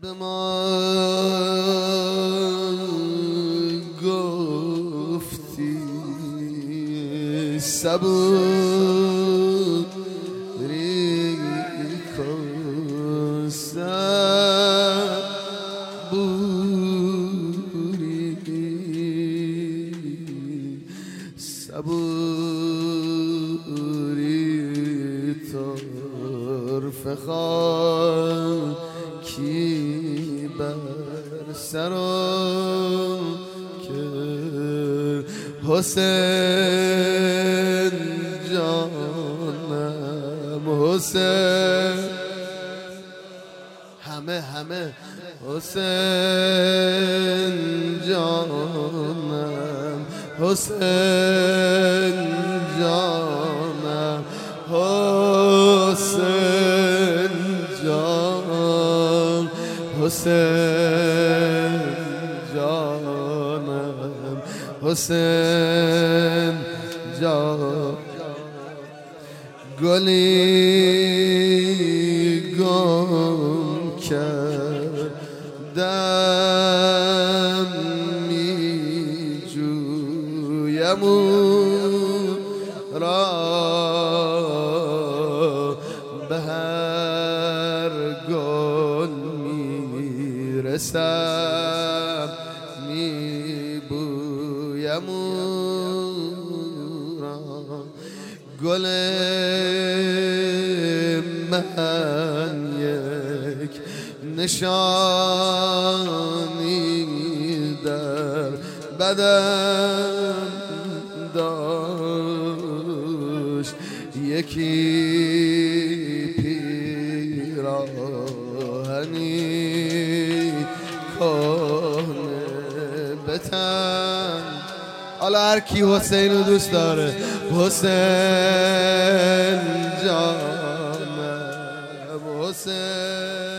به ما گفتی صبوری کن صبوری طرف خاکی بر سرم که حسین جانم حسین همه حسین جانم حسین جانم حسین جان حسین جانم حسین جان گلی گم کردم می جویم را به هر گل می رسم می بویم را گل من یک نشانی در بدن داشت یکی پیراهنی کهنه به تن. حالا هر کی حسین رو دوست داره حسین جانم حسین